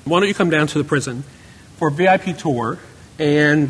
why don't you come down to the prison for a VIP tour? And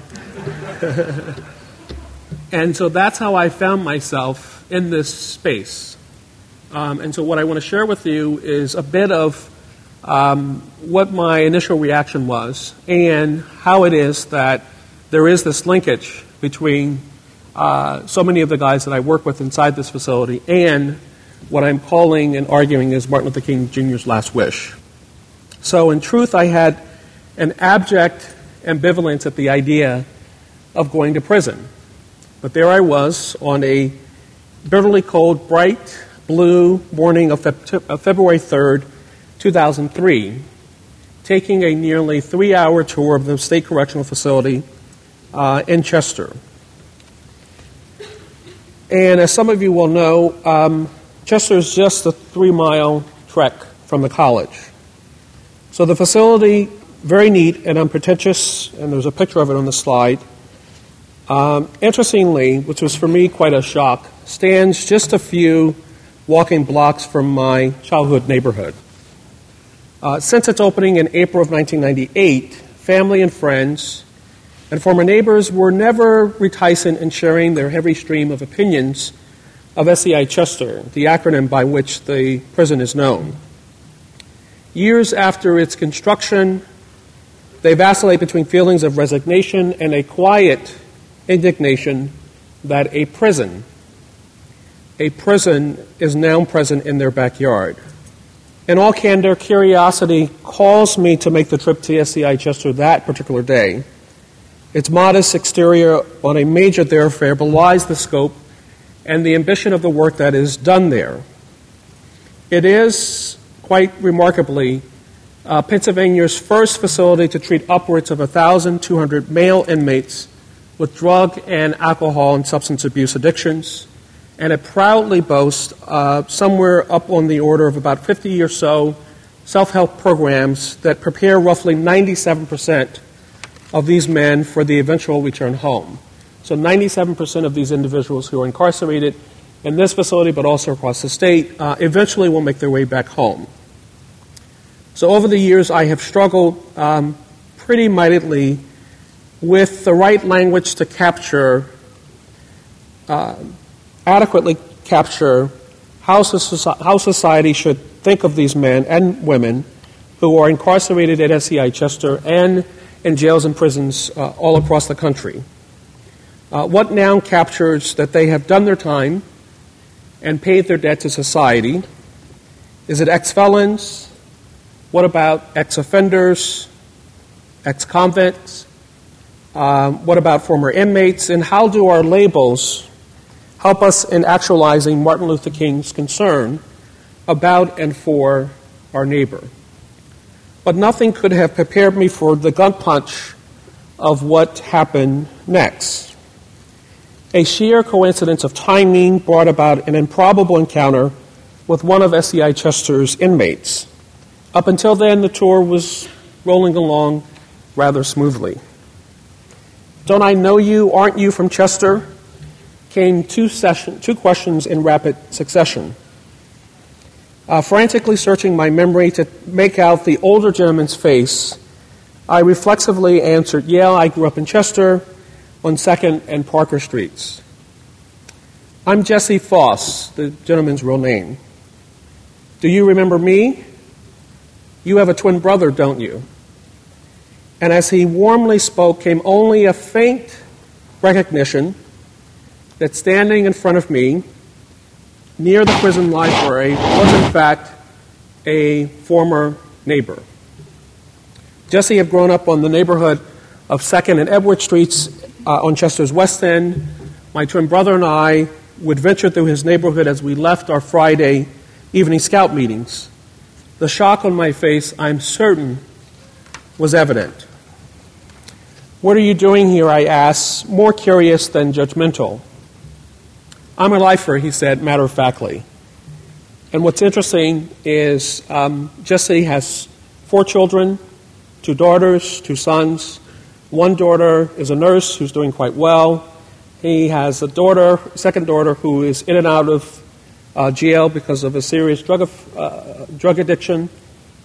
and so that's how I found myself in this space. And so what I want to share with you is a bit of what my initial reaction was and how it is that there is this linkage between so many of the guys that I work with inside this facility and what I'm calling and arguing is Martin Luther King Jr.'s last wish. So in truth, I had an abject ambivalence at the idea of going to prison. But there I was on a bitterly cold, bright blue morning of February 3rd, 2003, taking a nearly 3-hour tour of the State Correctional Facility in Chester. And as some of you will know, Chester is just a 3-mile trek from the college. So the facility, very neat and unpretentious, and there's a picture of it on the slide. Interestingly, which was for me quite a shock, stands just a few walking blocks from my childhood neighborhood. Since its opening in April of 1998, family and friends and former neighbors were never reticent in sharing their heavy stream of opinions of SCI Chester, the acronym by which the prison is known. Years after its construction, they vacillate between feelings of resignation and a quiet indignation that a prison is now present in their backyard. In all candor, curiosity calls me to make the trip to SCI Chester that particular day. Its modest exterior on a major thoroughfare belies the scope and the ambition of the work that is done there. It is, quite remarkably, Pennsylvania's first facility to treat upwards of 1,200 male inmates with drug and alcohol and substance abuse addictions, and it proudly boasts somewhere up on the order of about 50 or so self-help programs that prepare roughly 97% of these men for the eventual return home. So 97% of these individuals who are incarcerated in this facility, but also across the state, eventually will make their way back home. So over the years, I have struggled pretty mightily with the right language to adequately capture how society should think of these men and women who are incarcerated at SCI Chester and in jails and prisons all across the country. What now captures that they have done their time and paid their debt to society? Is it ex-felons? What about ex-offenders, ex-convicts? What about former inmates? And how do our labels help us in actualizing Martin Luther King's concern about and for our neighbor? But nothing could have prepared me for the gut punch of what happened next. A sheer coincidence of timing brought about an improbable encounter with one of SCI Chester's inmates. Up until then, the tour was rolling along rather smoothly. "Don't I know you? Aren't you from Chester?" came two questions in rapid succession. Frantically searching my memory to make out the older gentleman's face, I reflexively answered, "Yeah, I grew up in Chester on 2nd and Parker Streets." "I'm Jesse Foss," the gentleman's real name. "Do you remember me? You have a twin brother, don't you?" And as he warmly spoke came only a faint recognition that standing in front of me near the prison library was in fact a former neighbor. Jesse had grown up on the neighborhood of 2nd and Edward Streets on Chester's West End. My twin brother and I would venture through his neighborhood as we left our Friday evening scout meetings. The shock on my face, I'm certain, was evident. "What are you doing here?" I asked, more curious than judgmental. "I'm a lifer," he said, matter-of-factly. And what's interesting is Jesse has 4 children, 2 daughters, 2 sons. One daughter is a nurse who's doing quite well. He has a daughter, second daughter, who is in and out of jail because of a serious drug addiction.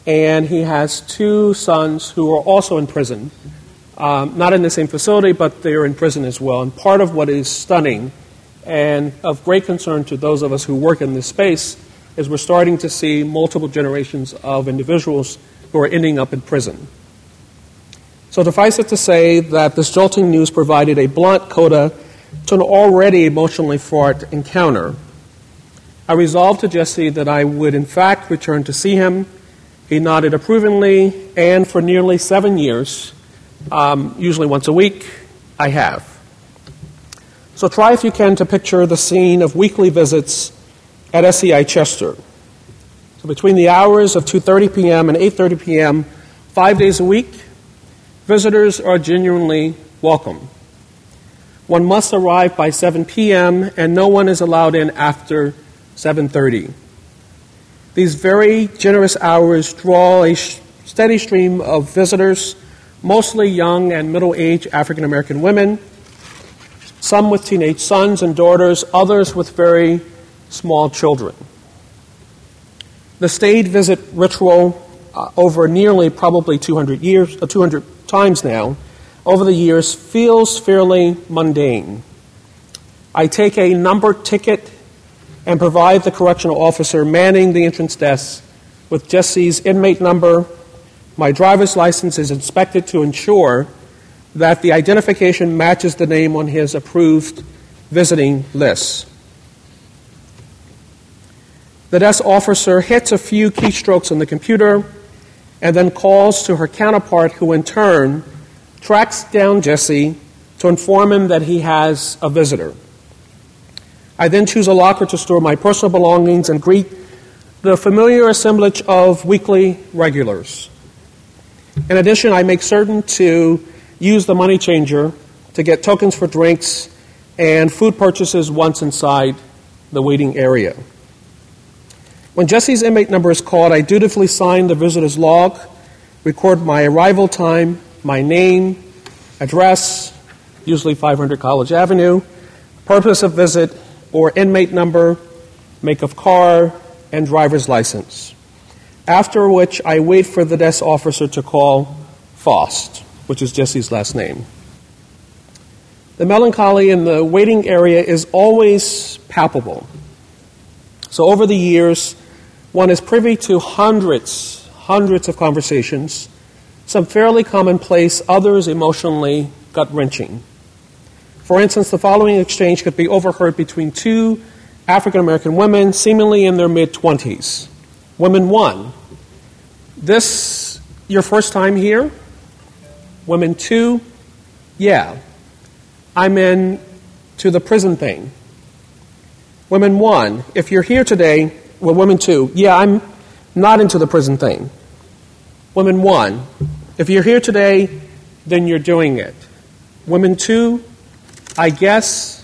and he has two sons who are also in prison. Not in the same facility, but they're in prison as well. And part of what is stunning and of great concern to those of us who work in this space is we're starting to see multiple generations of individuals who are ending up in prison. So suffice it to say that this jolting news provided a blunt coda to an already emotionally fraught encounter. I resolved to Jesse that I would in fact return to see him. He nodded approvingly, and for nearly 7 years, usually once a week, I have. So try if you can to picture the scene of weekly visits at SEI Chester. So between the hours of 2:30 p.m. and 8:30 p.m., 5 days a week, visitors are genuinely welcome. One must arrive by 7 p.m., and no one is allowed in after 7:30. These very generous hours draw a steady stream of visitors, mostly young and middle-aged African-American women, some with teenage sons and daughters, others with very small children. The stayed visit ritual over nearly probably 200 times now, over the years, feels fairly mundane. I take a numbered ticket and provide the correctional officer manning the entrance desk with Jesse's inmate number. My driver's license is inspected to ensure that the identification matches the name on his approved visiting list. The desk officer hits a few keystrokes on the computer and then calls to her counterpart, who in turn tracks down Jesse to inform him that he has a visitor. I then choose a locker to store my personal belongings and greet the familiar assemblage of weekly regulars. In addition, I make certain to use the money changer to get tokens for drinks and food purchases once inside the waiting area. When Jesse's inmate number is called, I dutifully sign the visitor's log, record my arrival time, my name, address, usually 500 College Avenue, purpose of visit, or inmate number, make of car, and driver's license. After which I wait for the desk officer to call Faust, which is Jesse's last name. The melancholy in the waiting area is always palpable. So over the years, one is privy to hundreds of conversations, some fairly commonplace, others emotionally gut-wrenching. For instance, the following exchange could be overheard between two African-American women, seemingly in their mid-20s. Women 1, this your first time here? Women 2, yeah, I'm in to the prison thing. Women 1, if you're here today, well, women 2, yeah, I'm not into the prison thing. Women 1, if you're here today, then you're doing it. Women 2, I guess.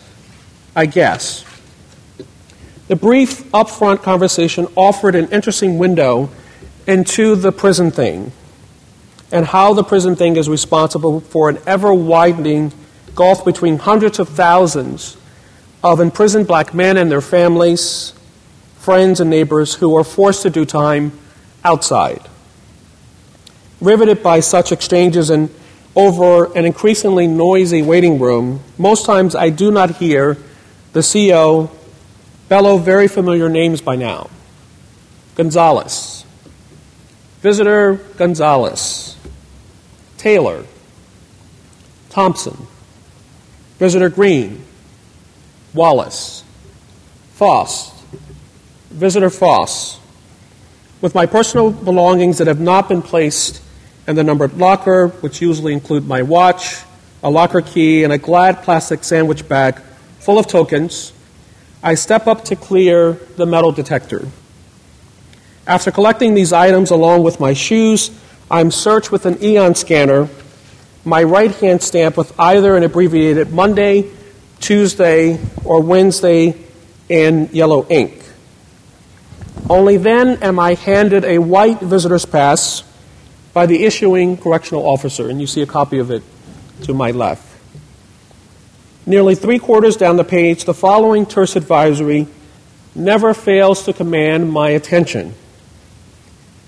The brief, upfront conversation offered an interesting window into the prison thing and how the prison thing is responsible for an ever-widening gulf between hundreds of thousands of imprisoned black men and their families, friends and neighbors who are forced to do time outside. Riveted by such exchanges and over an increasingly noisy waiting room, most times I do not hear the CO bellow very familiar names by now. Gonzalez, Visitor Gonzalez, Taylor, Thompson, Visitor Green, Wallace, Foss, Visitor Foss, with my personal belongings that have not been placed in the numbered locker, which usually include my watch, a locker key, and a Glad plastic sandwich bag full of tokens, I step up to clear the metal detector. After collecting these items along with my shoes, I'm searched with an Eon scanner, my right hand stamped with either an abbreviated Monday, Tuesday, or Wednesday in yellow ink. Only then am I handed a white visitor's pass by the issuing correctional officer, and you see a copy of it to my left. Nearly 3/4 down the page, the following terse advisory never fails to command my attention.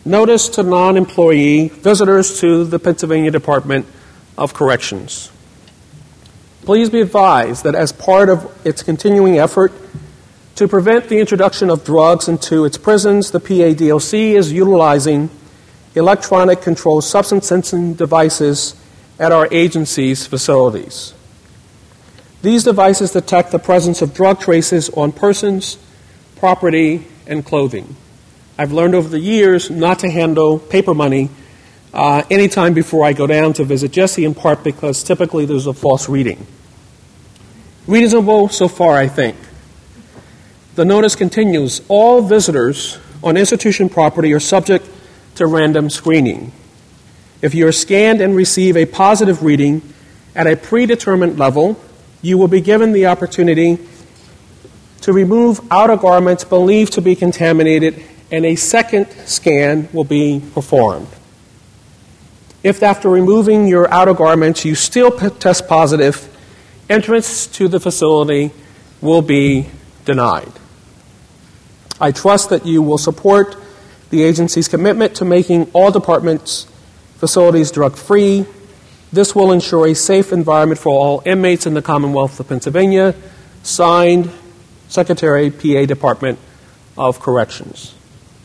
Notice to non-employee visitors to the Pennsylvania Department of Corrections. Please be advised that as part of its continuing effort to prevent the introduction of drugs into its prisons, the PADOC is utilizing electronic controlled substance sensing devices at our agency's facilities. These devices detect the presence of drug traces on persons, property, and clothing. I've learned over the years not to handle paper money anytime before I go down to visit Jesse, in part because typically there's a false reading. Reasonable so far, I think. The notice continues, all visitors on institution property are subject to random screening. If you are scanned and receive a positive reading at a predetermined level, you will be given the opportunity to remove outer garments believed to be contaminated, and a second scan will be performed. If after removing your outer garments you still test positive, entrance to the facility will be denied. I trust that you will support the agency's commitment to making all departments' facilities drug-free. This will ensure a safe environment for all inmates in the Commonwealth of Pennsylvania. Signed, Secretary, PA Department of Corrections.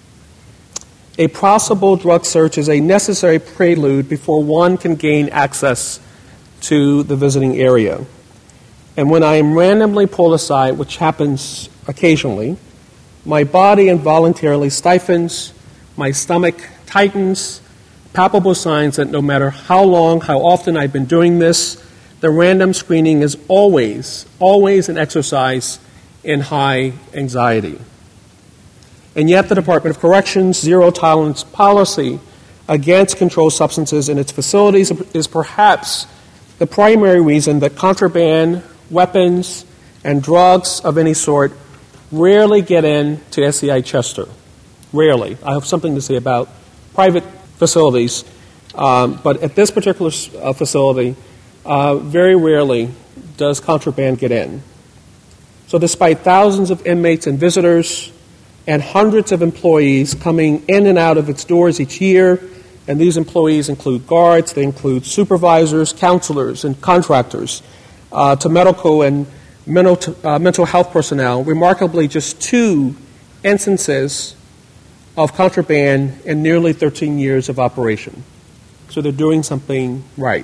A possible drug search is a necessary prelude before one can gain access to the visiting area. And when I am randomly pulled aside, which happens occasionally, my body involuntarily stiffens, my stomach tightens, palpable signs that no matter how long, how often I've been doing this, the random screening is always an exercise in high anxiety. And yet the Department of Corrections' zero-tolerance policy against controlled substances in its facilities is perhaps the primary reason that contraband, weapons, and drugs of any sort rarely get into SCI Chester. Rarely. I have something to say about private facilities, but at this particular facility, very rarely does contraband get in. So despite thousands of inmates and visitors and hundreds of employees coming in and out of its doors each year, and these employees include guards, they include supervisors, counselors, and contractors, to medical and mental health personnel, remarkably just 2 instances of contraband in nearly 13 years of operation. So they're doing something right.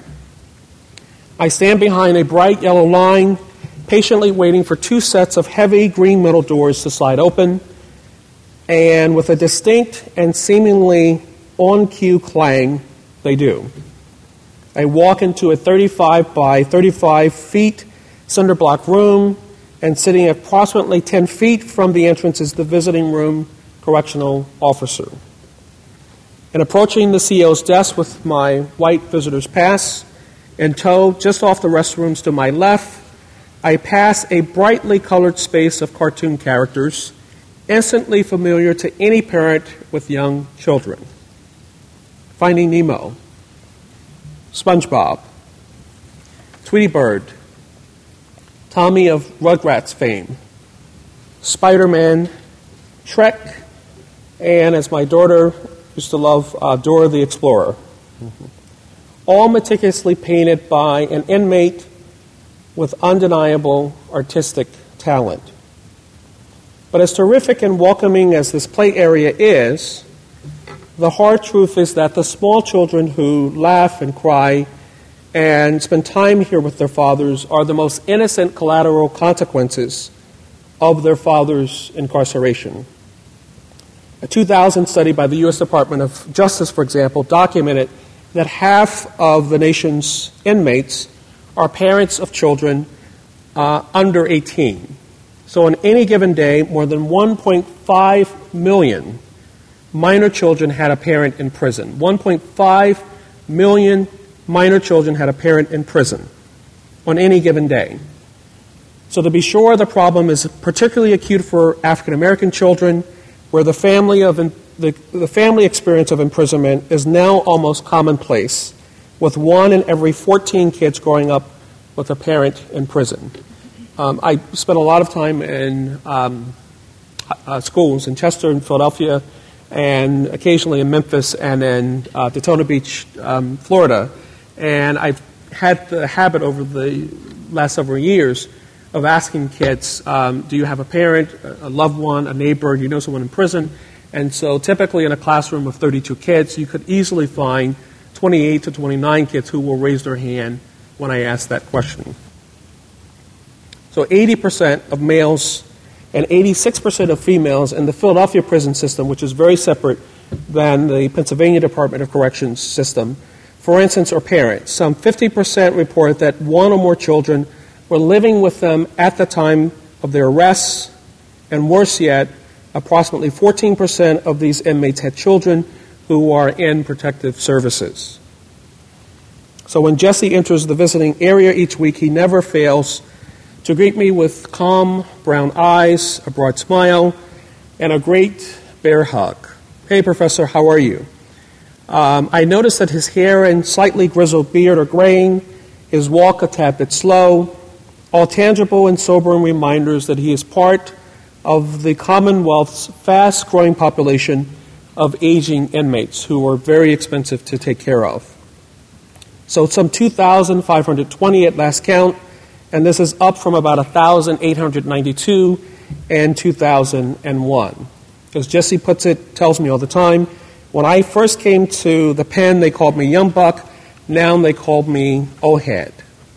I stand behind a bright yellow line, patiently waiting for 2 sets of heavy green metal doors to slide open, and with a distinct and seemingly on-cue clang, they do. I walk into a 35 by 35 feet cinder block room, and sitting approximately 10 feet from the entrance is the visiting room correctional officer. And approaching the CO's desk with my white visitor's pass in tow, just off the restrooms to my left, I pass a brightly colored space of cartoon characters, instantly familiar to any parent with young children. Finding Nemo, SpongeBob, Tweety Bird, Tommy of Rugrats fame, Spider-Man, Shrek, and as my daughter used to love, Dora the Explorer. All meticulously painted by an inmate with undeniable artistic talent. But as terrific and welcoming as this play area is, the hard truth is that the small children who laugh and cry and spend time here with their fathers are the most innocent collateral consequences of their father's incarceration. A 2000 study by the U.S. Department of Justice, for example, documented that half of the nation's inmates are parents of children under 18. So on any given day, more than 1.5 million minor children had a parent in prison. 1.5 million minor children had a parent in prison on any given day. So to be sure, the problem is particularly acute for African American children, where the family experience of imprisonment is now almost commonplace, with 1 in every 14 kids growing up with a parent in prison. I spent a lot of time in schools in Chester and Philadelphia, and occasionally in Memphis and in Daytona Beach, Florida. And I've had the habit over the last several years of asking kids, do you have a parent, a loved one, a neighbor, do you know someone in prison? And so typically in a classroom of 32 kids, you could easily find 28 to 29 kids who will raise their hand when I ask that question. So 80% of males and 86% of females in the Philadelphia prison system, which is very separate than the Pennsylvania Department of Corrections system, for instance, are parents. Some 50% report that one or more children were living with them at the time of their arrests, and worse yet, approximately 14% of these inmates had children who are in protective services. So when Jesse enters the visiting area each week, he never fails to greet me with calm brown eyes, a broad smile, and a great bear hug. Hey, Professor, how are you? I notice that his hair and slightly grizzled beard are graying, his walk a tad bit slow, all tangible and sobering reminders that he is part of the Commonwealth's fast-growing population of aging inmates who are very expensive to take care of. So some 2,520 at last count, and this is up from about 1,892 in 2001. As Jesse puts it, tells me all the time, when I first came to the pen, they called me Young Buck. Now they called me Old Head.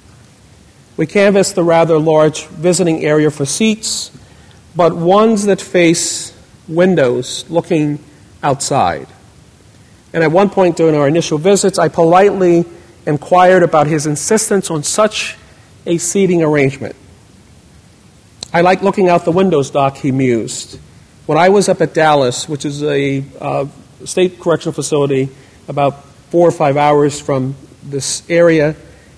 We canvassed the rather large visiting area for seats, but ones that face windows looking outside. And at one point during our initial visits, I politely inquired about his insistence on such a seating arrangement. I like looking out the windows, Doc, he mused. When I was up at Dallas, which is a state correctional facility about 4 or 5 hours from this area,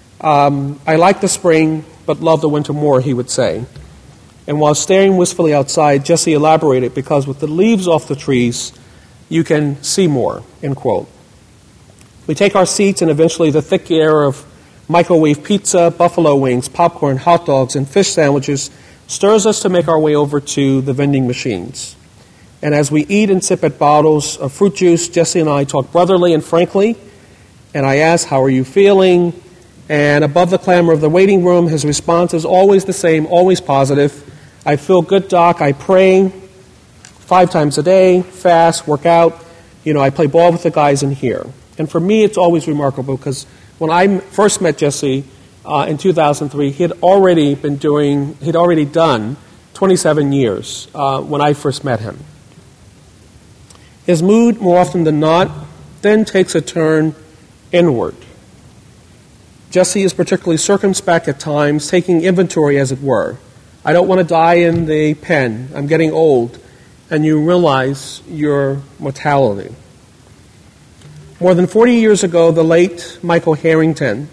I like the spring, but love the winter more, he would say. And while staring wistfully outside, Jesse elaborated, because with the leaves off the trees, you can see more, end quote. We take our seats, and eventually the thick air of microwave pizza, buffalo wings, popcorn, hot dogs, and fish sandwiches stirs us to make our way over to the vending machines. And as we eat and sip at bottles of fruit juice, Jesse and I talk brotherly and frankly, and I ask, how are you feeling? And above the clamor of the waiting room, his response is always the same, always positive. I feel good, Doc. I pray 5 times a day, fast, work out. I play ball with the guys in here. And for me, it's always remarkable because when I first met Jesse in 2003, he'd already done 27 years when I first met him. His mood, more often than not, then takes a turn inward. Jesse is particularly circumspect at times, taking inventory, as it were. I don't want to die in the pen. I'm getting old. And you realize your mortality. More than 40 years ago, the late Michael Harrington,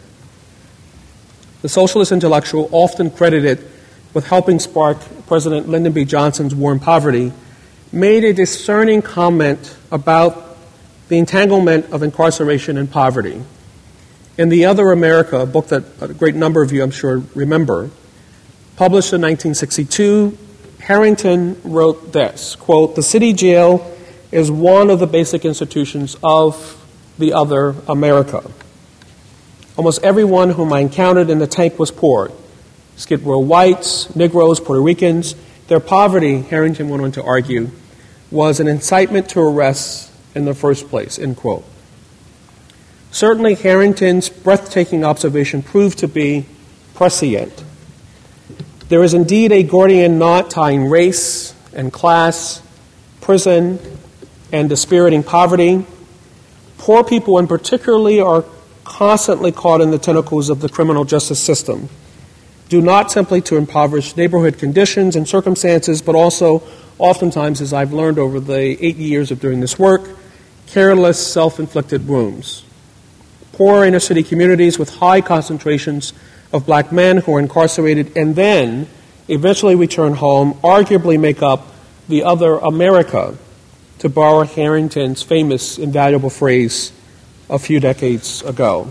the socialist intellectual often credited with helping spark President Lyndon B. Johnson's war on poverty, made a discerning comment about the entanglement of incarceration and poverty. In The Other America, a book that a great number of you, I'm sure, remember, published in 1962, Harrington wrote this, quote, "The city jail is one of the basic institutions of the other America. Almost everyone whom I encountered in the tank was poor. Skid Row whites, Negroes, Puerto Ricans. Their poverty," Harrington went on to argue, "was an incitement to arrests in the first place," end quote. Certainly, Harrington's breathtaking observation proved to be prescient. There is indeed a Gordian knot tying race and class, prison, and dispiriting poverty. Poor people in particular are constantly caught in the tentacles of the criminal justice system, due not simply to impoverished neighborhood conditions and circumstances, but also, oftentimes, as I've learned over the 8 years of doing this work, careless, self-inflicted wounds. Poor inner-city communities with high concentrations of black men who are incarcerated and then eventually return home arguably make up the other America, to borrow Harrington's famous, invaluable phrase a few decades ago.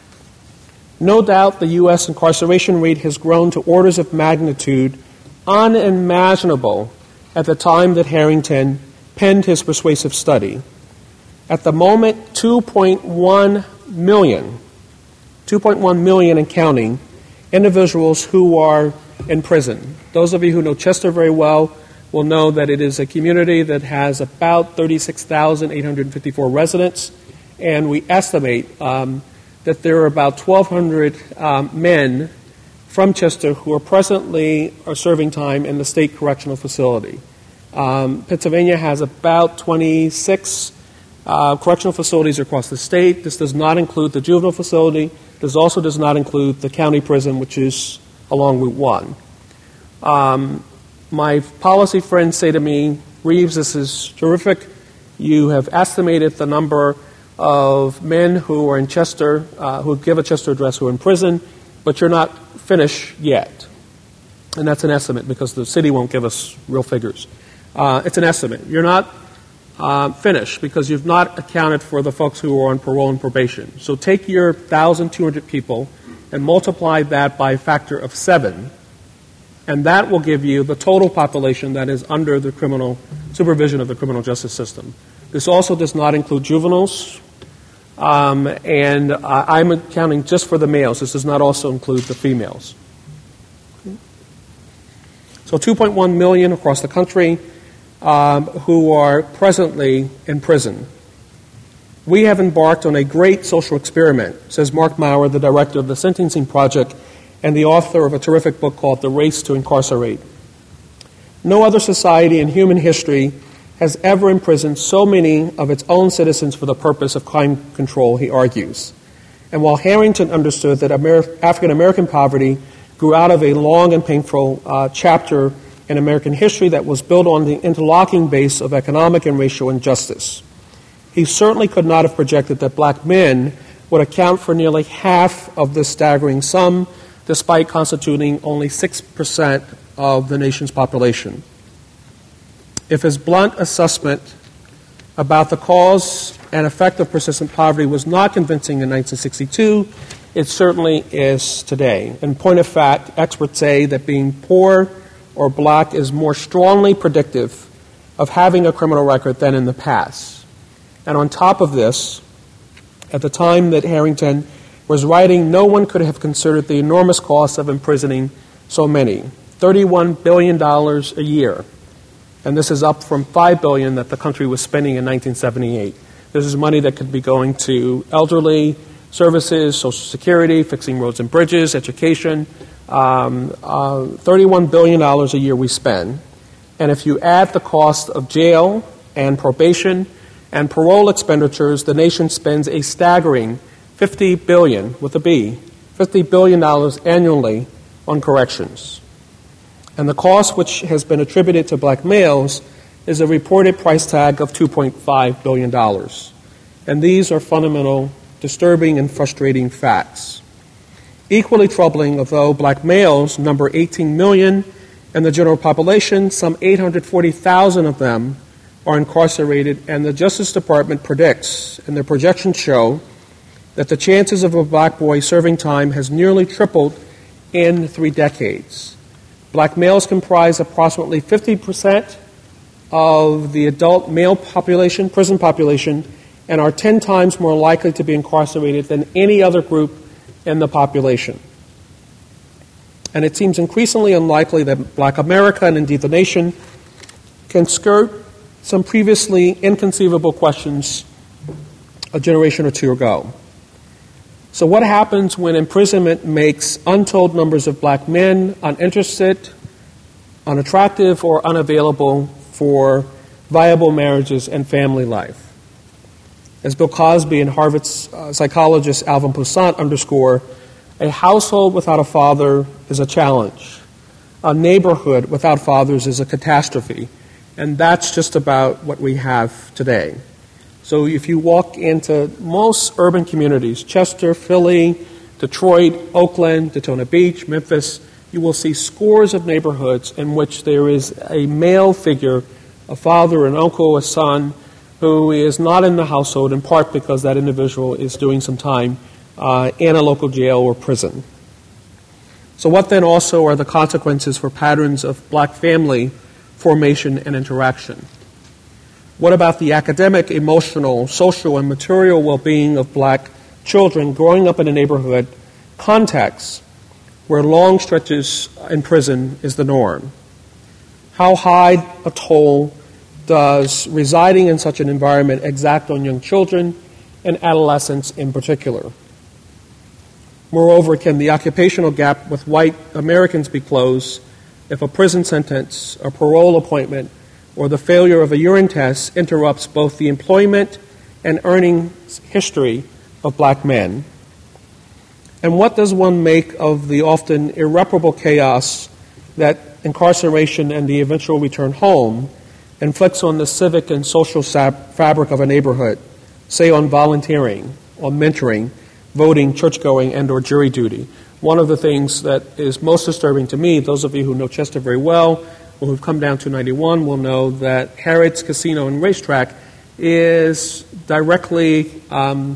No doubt the U.S. incarceration rate has grown to orders of magnitude unimaginable at the time that Harrington penned his persuasive study. At the moment, 2.1 million and counting individuals who are in prison. Those of you who know Chester very well will know that it is a community that has about 36,854 residents, and we estimate that there are about 1,200 men from Chester who are presently serving time in the state correctional facility. Pennsylvania has about 26 correctional facilities across the state. This does not include the juvenile facility. This also does not include the county prison, which is along Route 1. My policy friends say to me, Reeves, this is terrific. You have estimated the number of men who are in Chester, who give a Chester address, who are in prison, but you're not finished yet. And that's an estimate because the city won't give us real figures. It's an estimate. You're not finished because you've not accounted for the folks who are on parole and probation. So take your 1,200 people and multiply that by a factor of 7, and that will give you the total population that is under the criminal supervision of the criminal justice system. This also does not include juveniles, and I'm accounting just for the males. This does not also include the females. So 2.1 million across the country who are presently in prison. We have embarked on a great social experiment, says Mark Maurer, the director of the Sentencing Project and the author of a terrific book called The Race to Incarcerate. No other society in human history has ever imprisoned so many of its own citizens for the purpose of crime control, he argues. And while Harrington understood that African American poverty grew out of a long and painful chapter in American history that was built on the interlocking base of economic and racial injustice, he certainly could not have projected that black men would account for nearly half of this staggering sum, despite constituting only 6% of the nation's population. If his blunt assessment about the cause and effect of persistent poverty was not convincing in 1962, it certainly is today. In point of fact, experts say that being poor or black is more strongly predictive of having a criminal record than in the past. And on top of this, at the time that Harrington was writing, no one could have considered the enormous cost of imprisoning so many. $31 billion a year. And this is up from $5 billion that the country was spending in 1978. This is money that could be going to elderly services, Social Security, fixing roads and bridges, education. $31 billion a year we spend. And if you add the cost of jail and probation and parole expenditures, the nation spends a staggering $50 billion, with a B, $50 billion annually on corrections. And the cost which has been attributed to black males is a reported price tag of $2.5 billion. And these are fundamental, disturbing, and frustrating facts. Equally troubling, although black males number 18 million in the general population, some 840,000 of them are incarcerated, and the Justice Department predicts, and their projections show, that the chances of a black boy serving time has nearly tripled in 3 decades. Black males comprise approximately 50% of the adult male population, prison population, and are 10 times more likely to be incarcerated than any other group in the population. And it seems increasingly unlikely that black America, and indeed the nation, can skirt some previously inconceivable questions a generation or two ago. So what happens when imprisonment makes untold numbers of black men uninterested, unattractive, or unavailable for viable marriages and family life? As Bill Cosby and Harvard's psychologist Alvin Poussant underscore, a household without a father is a challenge. A neighborhood without fathers is a catastrophe. And that's just about what we have today. So if you walk into most urban communities, Chester, Philly, Detroit, Oakland, Daytona Beach, Memphis, you will see scores of neighborhoods in which there is a male figure, a father, an uncle, a son, who is not in the household, in part because that individual is doing some time in a local jail or prison. So what then also are the consequences for patterns of black family formation and interaction? What about the academic, emotional, social, and material well-being of black children growing up in a neighborhood context where long stretches in prison is the norm? How high a toll does residing in such an environment exact on young children and adolescents in particular? Moreover, can the occupational gap with white Americans be closed if a prison sentence, a parole appointment, or the failure of a urine test interrupts both the employment and earnings history of black men? And what does one make of the often irreparable chaos that incarceration and the eventual return home inflicts on the civic and social fabric of a neighborhood, say on volunteering, on mentoring, voting, church-going, and or jury duty? One of the things that is most disturbing to me, those of you who know Chester very well, or who've come down to 91 will know that Harrods Casino and Racetrack is directly in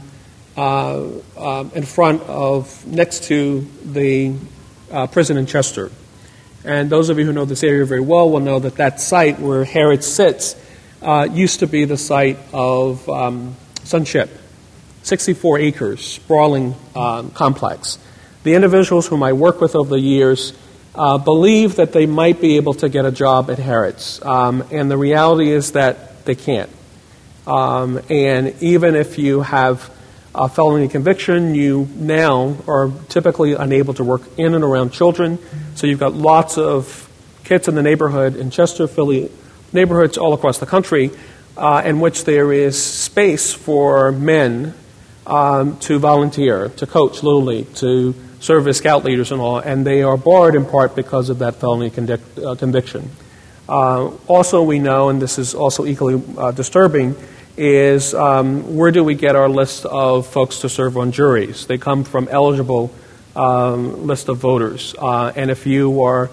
front of, next to the prison in Chester. And those of you who know this area very well will know that that site where Harrods sits used to be the site of Sunship, 64 acres, sprawling complex. The individuals whom I work with over the years believe that they might be able to get a job at Harrods. And the reality is that they can't. And even if you have a felony conviction, you now are typically unable to work in and around children. So you've got lots of kids in the neighborhood, in Chester, Philly, neighborhoods all across the country, in which there is space for men to volunteer, to coach Little League, to serve as scout leaders and all, and they are barred in part because of that felony conviction. Also, we know, and this is also equally disturbing, is where do we get our list of folks to serve on juries? They come from eligible list of voters. And if you are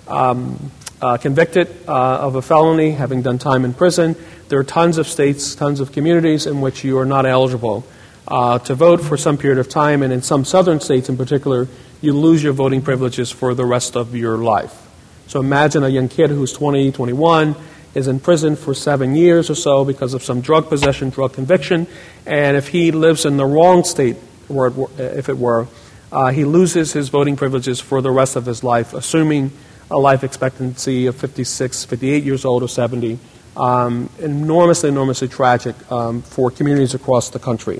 convicted of a felony, having done time in prison, there are tons of states, tons of communities in which you are not eligible to vote for some period of time, and in some southern states in particular, you lose your voting privileges for the rest of your life. So imagine a young kid who's 20, 21, is in prison for 7 years or so because of some drug possession, drug conviction, and if he lives in the wrong state, if it were, he loses his voting privileges for the rest of his life, assuming a life expectancy of 56, 58 years old or 70. Enormously, enormously tragic for communities across the country.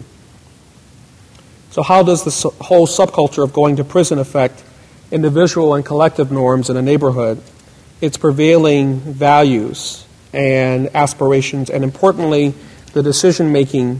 So how does this whole subculture of going to prison affect individual and collective norms in a neighborhood, its prevailing values and aspirations, and importantly, the decision-making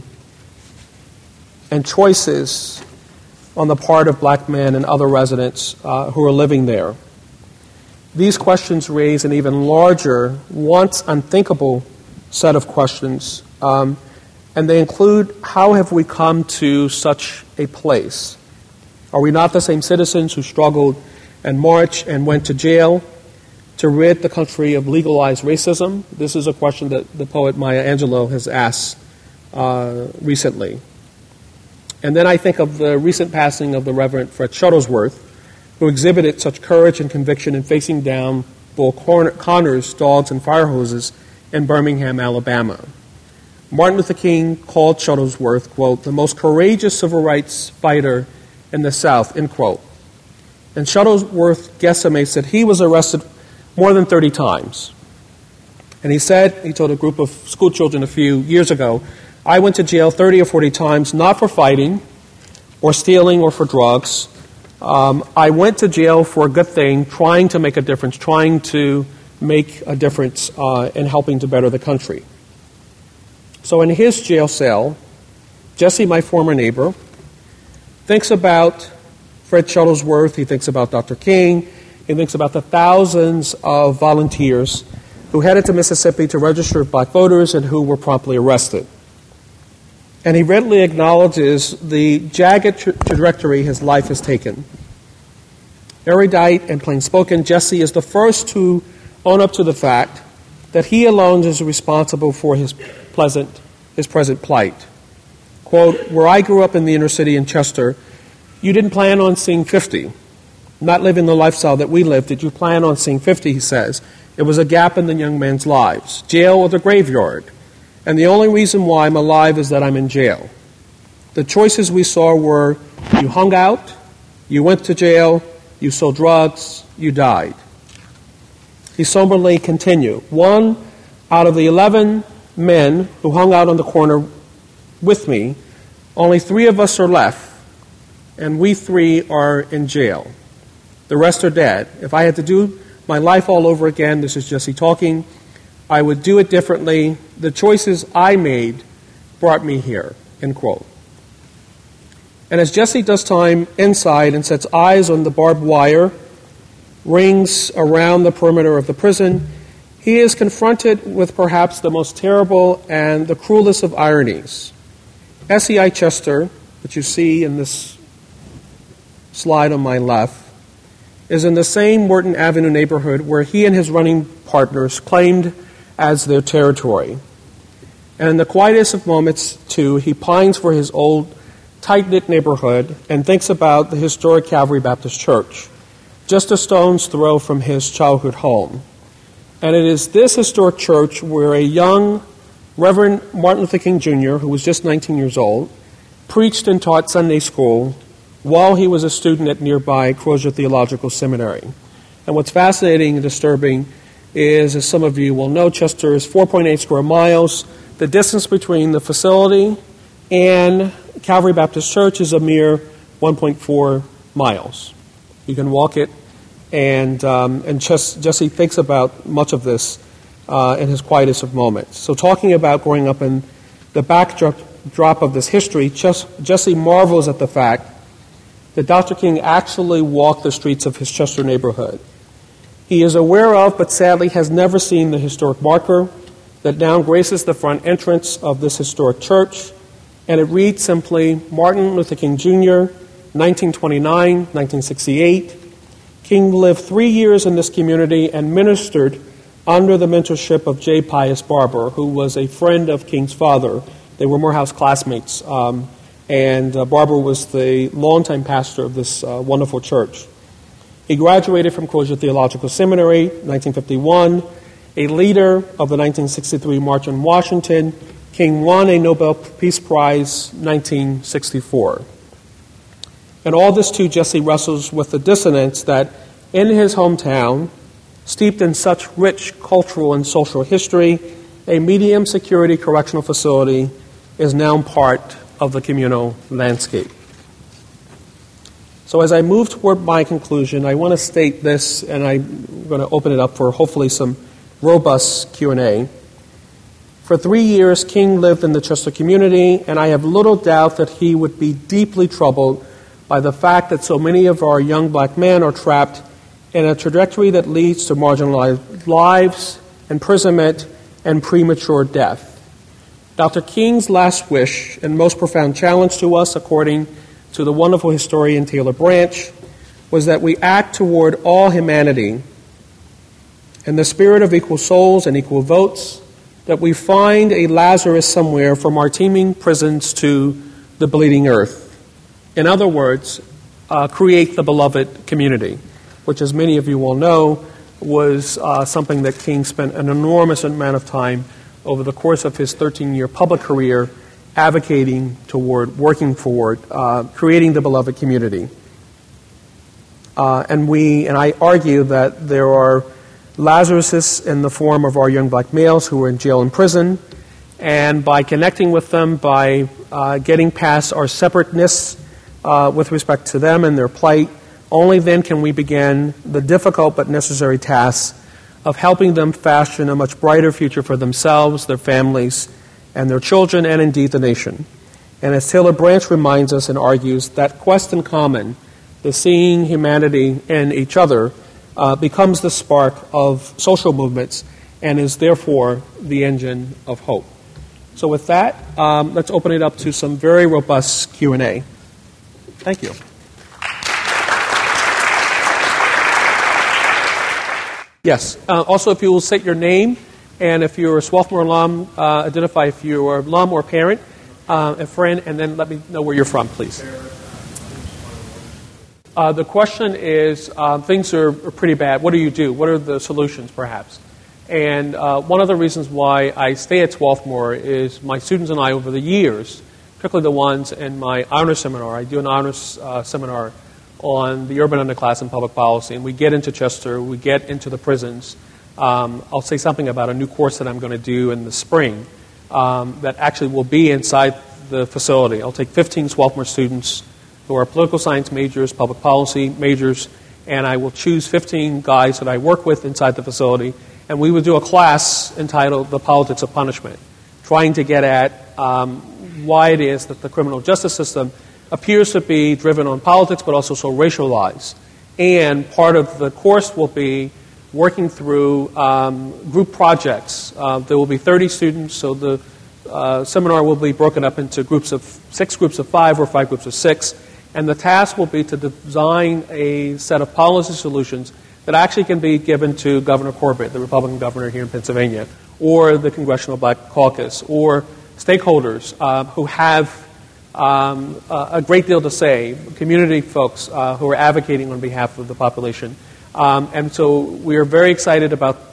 and choices on the part of black men and other residents who are living there? These questions raise an even larger, once unthinkable set of questions, and they include, how have we come to such a place? Are we not the same citizens who struggled and marched and went to jail to rid the country of legalized racism? This is a question that the poet Maya Angelou has asked recently. And then I think of the recent passing of the Reverend Fred Shuttlesworth, who exhibited such courage and conviction in facing down Bull Connors, dogs, and fire hoses in Birmingham, Alabama. Martin Luther King called Shuttlesworth, quote, the most courageous civil rights fighter in the South, end quote. And Shuttlesworth guesstimates that he was arrested more than 30 times. And he said, he told a group of school children a few years ago, I went to jail 30 or 40 times, not for fighting or stealing or for drugs. I went to jail for a good thing, trying to make a difference, trying to make a difference in helping to better the country. So in his jail cell, Jesse, my former neighbor, thinks about Fred Shuttlesworth, he thinks about Dr. King, he thinks about the thousands of volunteers who headed to Mississippi to register black voters and who were promptly arrested. And he readily acknowledges the jagged trajectory his life has taken. Erudite and plain-spoken, Jesse is the first to own up to the fact that he alone is responsible for his present plight. Quote, where I grew up in the inner city in Chester, you didn't plan on seeing 50. Not living the lifestyle that we lived, did you plan on seeing 50, he says. It was a gap in the young men's lives, jail or the graveyard. And the only reason why I'm alive is that I'm in jail. The choices we saw were you hung out, you went to jail, you sold drugs, you died. He somberly continued, 1 out of the 11 men who hung out on the corner with me, only 3 of us are left, and we 3 are in jail. The rest are dead. If I had to do my life all over again, this is Jesse talking, I would do it differently. The choices I made brought me here, end quote. And as Jesse does time inside and sets eyes on the barbed wire, rings around the perimeter of the prison, he is confronted with perhaps the most terrible and the cruelest of ironies. S.E.I. Chester, which you see in this slide on my left, is in the same Morton Avenue neighborhood where he and his running partners claimed as their territory. And in the quietest of moments, too, he pines for his old, tight-knit neighborhood and thinks about the historic Calvary Baptist Church, just a stone's throw from his childhood home. And it is this historic church where a young Reverend Martin Luther King Jr., who was just 19 years old, preached and taught Sunday school while he was a student at nearby Crozier Theological Seminary. And what's fascinating and disturbing is, as some of you will know, Chester is 4.8 square miles. The distance between the facility and Calvary Baptist Church is a mere 1.4 miles. You can walk it, and Jesse thinks about much of this in his quietest of moments. So talking about growing up in the backdrop of this history, Jesse marvels at the fact that Dr. King actually walked the streets of his Chester neighborhood. He is aware of, but sadly has never seen, the historic marker that now graces the front entrance of this historic church, and it reads simply, Martin Luther King Jr., 1929, 1968. King lived 3 years in this community and ministered under the mentorship of J. Pius Barber, who was a friend of King's father. They were Morehouse classmates, and Barber was the longtime pastor of this wonderful church. He graduated from Crozier Theological Seminary, 1951, a leader of the 1963 March on Washington. King won a Nobel Peace Prize, 1964. And all this, too, Jesse wrestles with the dissonance that in his hometown, steeped in such rich cultural and social history, a medium-security correctional facility is now part of the communal landscape. So as I move toward my conclusion, I want to state this, and I'm going to open it up for hopefully some robust Q&A. For 3 years, King lived in the Chester community, and I have little doubt that he would be deeply troubled by the fact that so many of our young black men are trapped in a trajectory that leads to marginalized lives, imprisonment, and premature death. Dr. King's last wish and most profound challenge to us, according to the wonderful historian Taylor Branch, was that we act toward all humanity in the spirit of equal souls and equal votes, that we find a Lazarus somewhere from our teeming prisons to the bleeding earth. In other words, create the beloved community, which, as many of you will know, was something that King spent an enormous amount of time over the course of his 13-year public career advocating toward, working forward, creating the beloved community. And I argue that there are Lazaruses in the form of our young black males who are in jail and prison, and by connecting with them, by getting past our separateness with respect to them and their plight, only then can we begin the difficult but necessary task of helping them fashion a much brighter future for themselves, their families, and their children, and indeed the nation. And as Taylor Branch reminds us and argues, that quest in common, the seeing humanity in each other, becomes the spark of social movements and is therefore the engine of hope. So with that, let's open it up to some very robust Q&A. Thank you. Yes. Also, if you will state your name, and if you're a Swarthmore alum, identify if you're an alum or parent, a friend, and then let me know where you're from, please. The question is, things are pretty bad. What do you do? What are the solutions, perhaps? And one of the reasons why I stay at Swarthmore is my students and I over the years, particularly the ones in my honors seminar. I do an honors seminar on the urban underclass and public policy, and we get into Chester, we get into the prisons. I'll say something about a new course that I'm going to do in the spring that actually will be inside the facility. I'll take 15 Swarthmore students who are political science majors, public policy majors, and I will choose 15 guys that I work with inside the facility, and we will do a class entitled The Politics of Punishment, trying to get at why it is that the criminal justice system appears to be driven on politics but also so racialized. And part of the course will be working through group projects. There will be 30 students, so the seminar will be broken up into six groups of 5 or 5 groups of 6. And the task will be to design a set of policy solutions that actually can be given to Governor Corbett, the Republican governor here in Pennsylvania, or the Congressional Black Caucus, or stakeholders who have a great deal to say, community folks who are advocating on behalf of the population. And so we are very excited about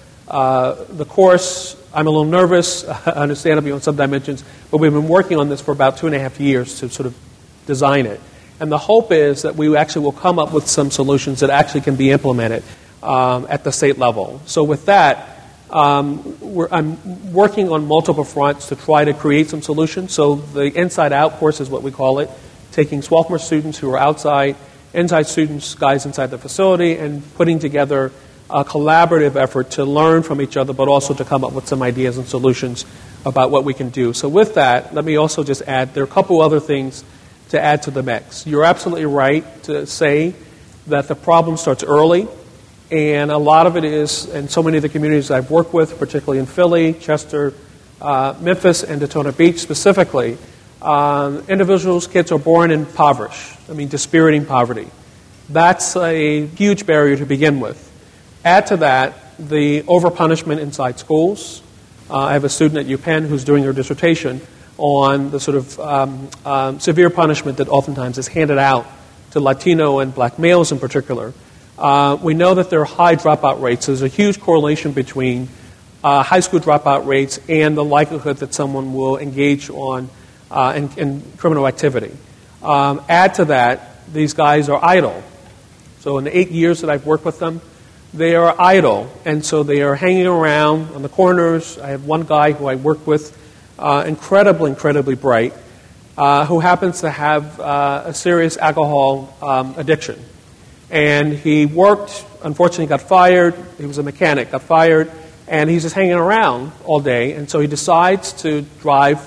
the course. I'm a little nervous, understandably, on some dimensions, but we've been working on this for about 2.5 years to sort of design it. And the hope is that we actually will come up with some solutions that actually can be implemented at the state level. So with that, I'm working on multiple fronts to try to create some solutions. So the Inside Out course is what we call it, taking Swarthmore students who are outside, inside students, guys inside the facility, and putting together a collaborative effort to learn from each other, but also to come up with some ideas and solutions about what we can do. So with that, let me also just add, there are a couple other things to add to the mix. You're absolutely right to say that the problem starts early, and a lot of it is, in so many of the communities I've worked with, particularly in Philly, Chester, Memphis, and Daytona Beach specifically, individuals, kids are born impoverished, dispiriting poverty. That's a huge barrier to begin with. Add to that the overpunishment inside schools. I have a student at UPenn who's doing her dissertation on the sort of severe punishment that oftentimes is handed out to Latino and black males in particular. We know that there are high dropout rates. There's a huge correlation between high school dropout rates and the likelihood that someone will engage on in criminal activity. Add to that, these guys are idle. So in the 8 years that I've worked with them, they are idle, and so they are hanging around on the corners. I have one guy who I work with, incredibly bright, who happens to have a serious alcohol addiction. And he worked, unfortunately got fired. He was a mechanic, got fired, and he's just hanging around all day. And so he decides to drive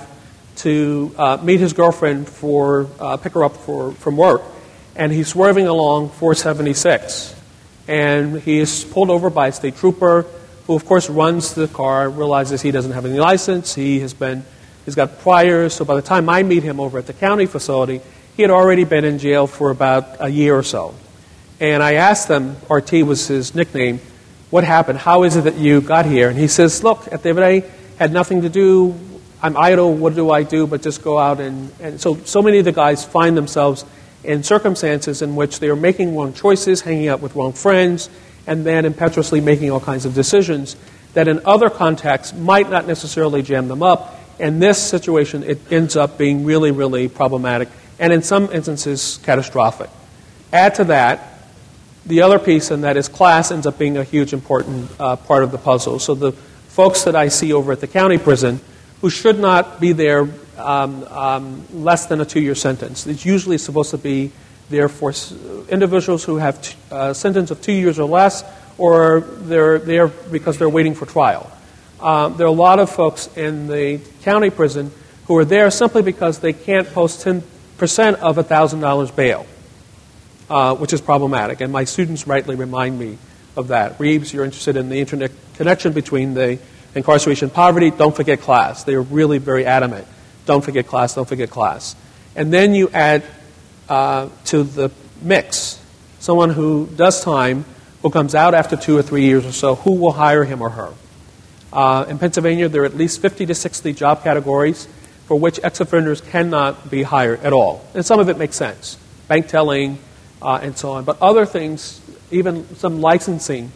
to meet his girlfriend pick her up from work. And he's swerving along 476. And he is pulled over by a state trooper who, of course, runs the car, realizes he doesn't have any license. He's got priors. So by the time I meet him over at the county facility, he had already been in jail for about a year or so. And I asked them, RT was his nickname, what happened? How is it that you got here? And he says, look, at the end of the day, had nothing to do. I'm idle. What do I do but just go out and so many of the guys find themselves in circumstances in which they are making wrong choices, hanging out with wrong friends, and then impetuously making all kinds of decisions that in other contexts might not necessarily jam them up. In this situation, it ends up being really problematic, and in some instances, catastrophic. Add to that the other piece, and that is class ends up being a huge important part of the puzzle. So the folks that I see over at the county prison who should not be there less than a 2-year sentence. It's usually supposed to be there for individuals who have a sentence of 2 years or less, or they're there because they're waiting for trial. There are a lot of folks in the county prison who are there simply because they can't post 10% of $1,000 bail, which is problematic. And my students rightly remind me of that. Reeves, you're interested in the internet connection between the incarceration and poverty. Don't forget class. They are really very adamant. Don't forget class, don't forget class. And then you add to the mix someone who does time, who comes out after 2 or 3 years or so, who will hire him or her? In Pennsylvania, there are at least 50 to 60 job categories for which ex-offenders cannot be hired at all. And some of it makes sense, bank telling and so on. But other things, even some licensing,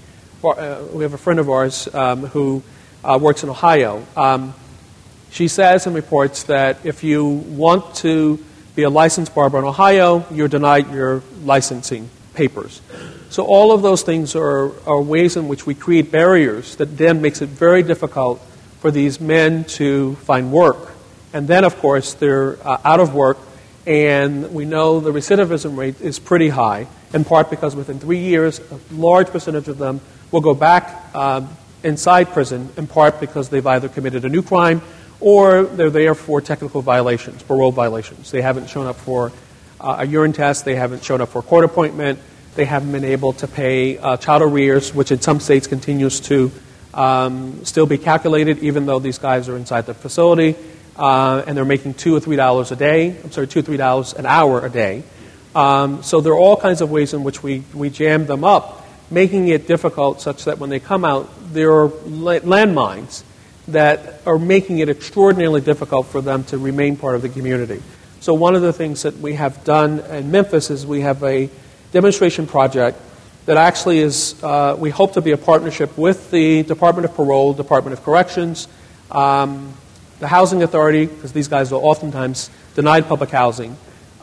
a friend of ours who works in Ohio. She says and reports that if you want to be a licensed barber in Ohio, you're denied your licensing papers. So all of those things are ways in which we create barriers that then makes it very difficult for these men to find work. And then, of course, they're out of work, and we know the recidivism rate is pretty high, in part because within 3 years, a large percentage of them will go back inside prison, in part because they've either committed a new crime or they're there for technical violations, parole violations. They haven't shown up for a urine test, they haven't shown up for a court appointment, they haven't been able to pay child arrears, which in some states continues to still be calculated, even though these guys are inside the facility, and they're making $2 or $3 a day. $2 or $3 an hour a day. So there are all kinds of ways in which we jam them up, making it difficult such that when they come out, there are landmines that are making it extraordinarily difficult for them to remain part of the community. So one of the things that we have done in Memphis is we have a demonstration project that actually is, we hope to be a partnership with the Department of Parole, Department of Corrections, the Housing Authority, because these guys are oftentimes denied public housing,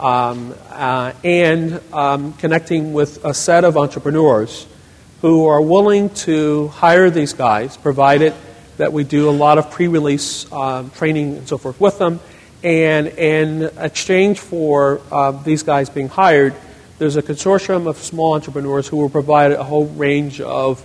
and connecting with a set of entrepreneurs who are willing to hire these guys, provided that we do a lot of pre-release training and so forth with them. And in exchange for these guys being hired, there's a consortium of small entrepreneurs who will provide a whole range of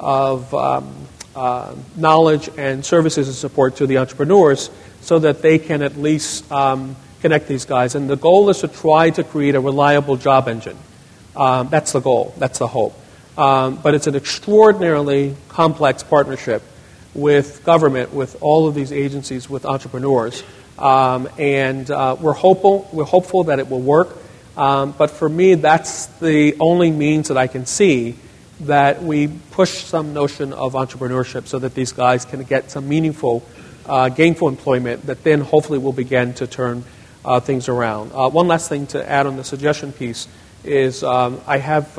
knowledge and services and support to the entrepreneurs so that they can at least connect these guys. And the goal is to try to create a reliable job engine. That's the goal. That's the hope. But it's an extraordinarily complex partnership with government, with all of these agencies, with entrepreneurs. And we're hopeful that it will work. But for me, that's the only means that I can see that we push some notion of entrepreneurship so that these guys can get some meaningful, gainful employment that then hopefully will begin to turn things around. One last thing to add on the suggestion piece is I have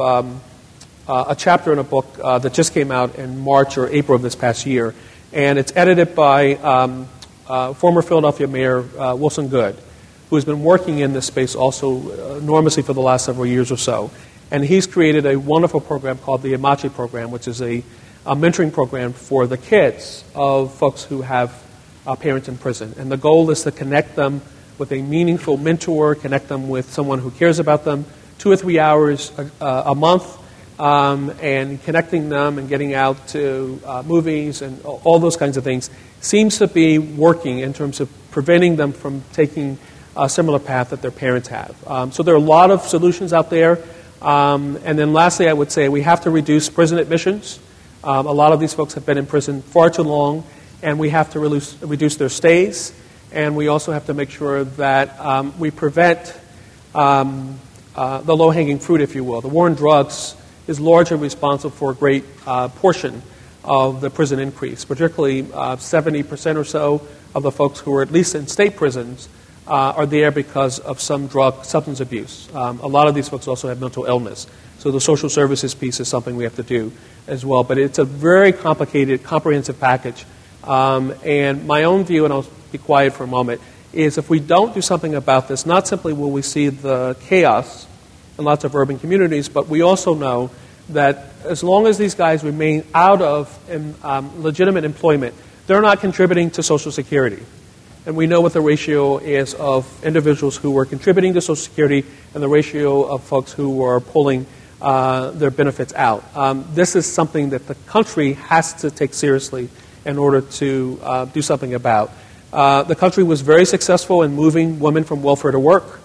a chapter in a book that just came out in March or April of this past year, and it's edited by former Philadelphia Mayor Wilson Goode, who has been working in this space also enormously for the last several years or so. And he's created a wonderful program called the Imachi Program, which is a mentoring program for the kids of folks who have parents in prison. And the goal is to connect them with a meaningful mentor, connect them with someone who cares about them, 2 or 3 hours a month, and connecting them and getting out to movies and all those kinds of things seems to be working in terms of preventing them from taking a similar path that their parents have. So there are a lot of solutions out there. And then lastly, I would say we have to reduce prison admissions. A lot of these folks have been in prison far too long, and we have to reduce their stays. And we also have to make sure that we prevent the low-hanging fruit, if you will. The war on drugs is largely responsible for a great portion of the prison increase, particularly 70% or so of the folks who are at least in state prisons are there because of some drug substance abuse. A lot of these folks also have mental illness. So the social services piece is something we have to do as well. But it's a very complicated, comprehensive package. And my own view, and I'll be quiet for a moment, is if we don't do something about this, not simply will we see the chaos in lots of urban communities, but we also know that as long as these guys remain out of legitimate employment, they're not contributing to Social Security. And we know what the ratio is of individuals who are contributing to Social Security and the ratio of folks who are pulling their benefits out. This is something that the country has to take seriously in order to do something about. The country was very successful in moving women from welfare to work.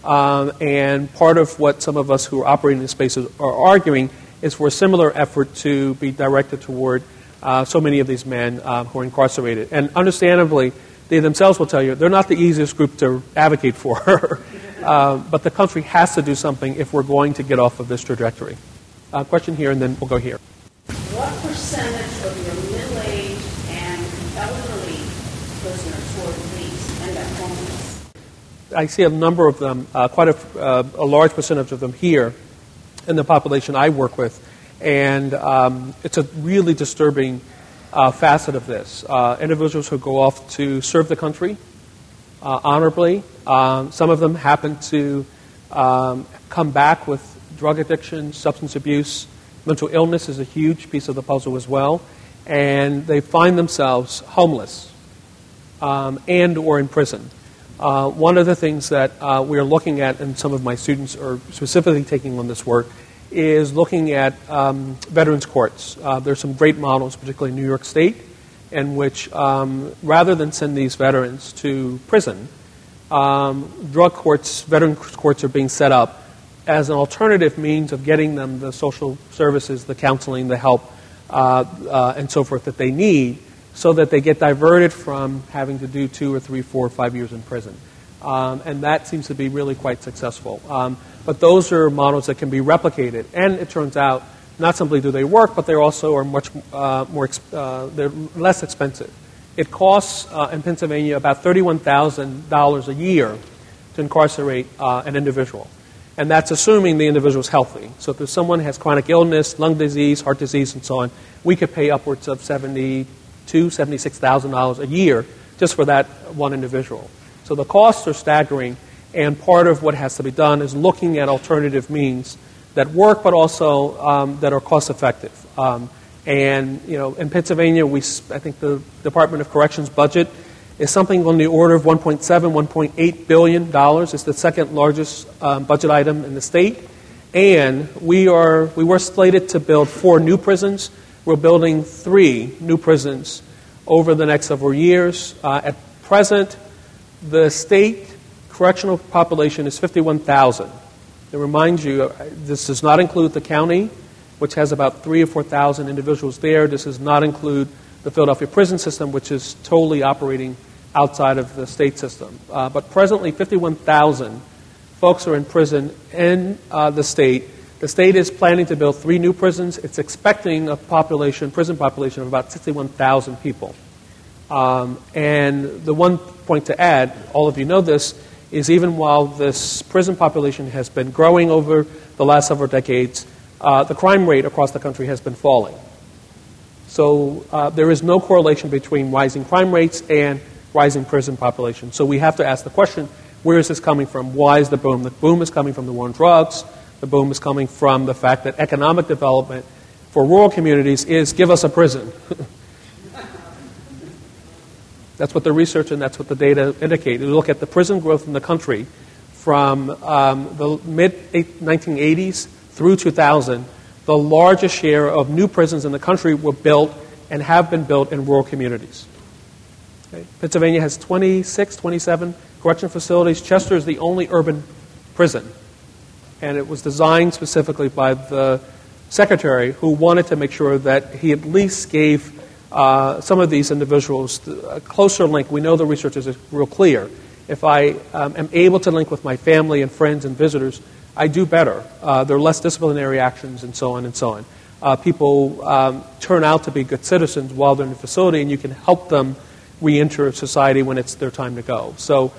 And part of what some of us who are operating in spaces are arguing is for a similar effort to be directed toward so many of these men who are incarcerated. And understandably, they themselves will tell you they're not the easiest group to advocate for. But the country has to do something if we're going to get off of this trajectory. Question here, and then we'll go here. What percentage of your middle-aged and elderly prisoners who are released end up homeless? I see a number of them, quite a large percentage of them here in the population I work with. And it's a really disturbing facet of this. Individuals who go off to serve the country honorably, some of them happen to come back with drug addiction, substance abuse. Mental illness is a huge piece of the puzzle as well. And they find themselves homeless and or in prison. One of the things that we are looking at, and some of my students are specifically taking on this work, is looking at veterans courts. There's some great models, particularly in New York State, in which rather than send these veterans to prison, drug courts, veteran courts are being set up as an alternative means of getting them the social services, the counseling, the help, and so forth that they need, so that they get diverted from having to do 2 or 3, 4, 5 years in prison. And that seems to be really quite successful. But those are models that can be replicated. And it turns out, not simply do they work, but they also are much they're less expensive. It costs in Pennsylvania about $31,000 a year to incarcerate an individual. And that's assuming the individual is healthy. So if someone has chronic illness, lung disease, heart disease, and so on, we could pay upwards of $72,000, $76,000 a year just for that one individual. So the costs are staggering, and part of what has to be done is looking at alternative means that work, but also that are cost-effective. And in Pennsylvania, I think the Department of Corrections budget is something on the order of $1.7, $1.8 billion. It's the second largest budget item in the state. And we were slated to build 4 new prisons. We're building 3 new prisons over the next several years. At present, the state correctional population is 51,000. To remind you, this does not include the county, which has about 3,000 or 4,000 individuals there. This does not include the Philadelphia prison system, which is totally operating outside of the state system. But presently, 51,000 folks are in prison in the state. The state is planning to build 3 new prisons. It's expecting a prison population of about 61,000 people. And the one point to add, all of you know this, is even while this prison population has been growing over the last several decades, the crime rate across the country has been falling. So there is no correlation between rising crime rates and rising prison population. So we have to ask the question, where is this coming from? Why is the boom? The boom is coming from the war on drugs. The boom is coming from the fact that economic development for rural communities is give us a prison. That's what the research and that's what the data indicate. You look at the prison growth in the country from the mid-1980s through 2000, the largest share of new prisons in the country were built and have been built in rural communities. Okay. Pennsylvania has 26, 27 correction facilities. Chester is the only urban prison. And it was designed specifically by the secretary who wanted to make sure that he at least gave some of these individuals a closer link. We know the research is real clear. If I am able to link with my family and friends and visitors, I do better. There are less disciplinary actions and so on and so on. People turn out to be good citizens while they're in the facility, and you can help them re-enter society when it's their time to go. So